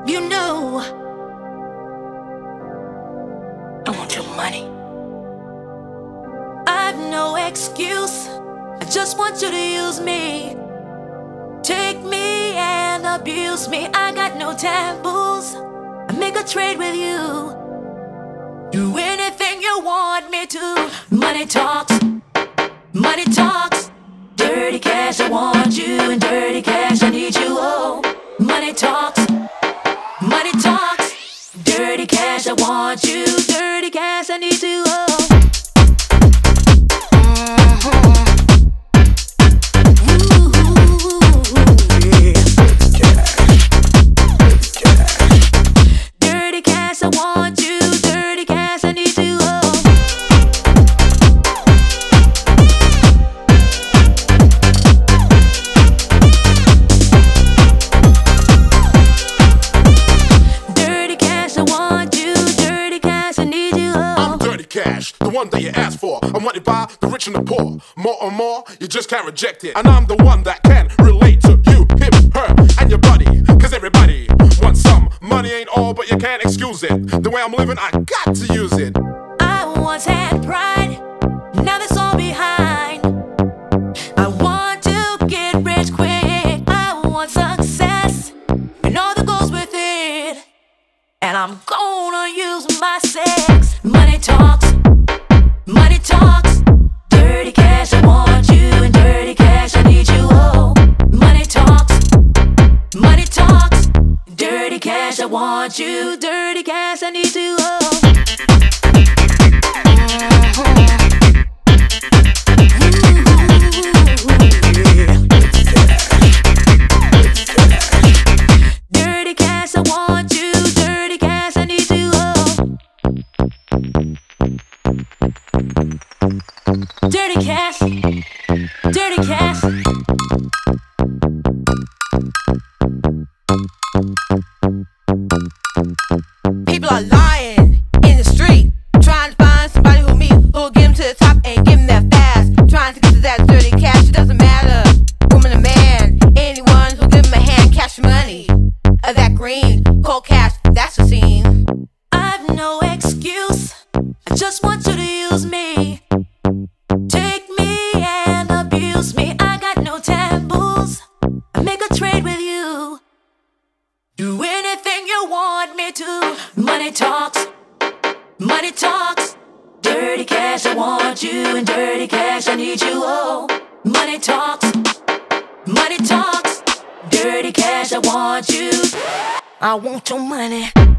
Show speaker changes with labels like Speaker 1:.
Speaker 1: You know I want your money. I've no excuse. I just want you to use me. Take me and abuse me. I got no taboos. I make a trade with you. Do anything you want me to. Money talks. Money talks. Dirty cash, I want you. And dirty cash, I need you. Oh, money talks. Money talks. Dirty cash, I want you. Dirty cash, I need you. Oh.
Speaker 2: Cash, the one that you asked for. I'm wanted by the rich and the poor. More and more, you just can't reject it. And I'm the one that can relate to you, him, her, and your buddy. Cause everybody wants some. Money ain't all, but you can't excuse it. The way I'm living, I got to use it.
Speaker 1: I once had pride, now that's all behind. I want to get rich quick. I want success and all that goes with it. And I'm gonna use my sex. Money talks. Money talks. Dirty cash, I want you. And dirty cash, I need you. Oh, money talks. Money talks. Dirty cash, I want you. Dirty cash, I need you. Oh. Dirty cash, I want you. Dirty cash, I need you. Dirty cash, dirty cash.
Speaker 3: People are lying in the street, trying to find somebody who'll get them to the top and give them that fast. Trying to get to that dirty cash, it doesn't matter, woman or man. Anyone who'll give them a hand, cash money, or that green, cold cash, that's the scene.
Speaker 1: I've no excuse, I just want you to use me. Take me and abuse me. I got no taboos. I make a trade with you. Do anything you want me to. Money talks. Money talks. Dirty cash, I want you. And dirty cash, I need you. Oh, money talks. Money talks. Dirty cash, I want you. I want your money.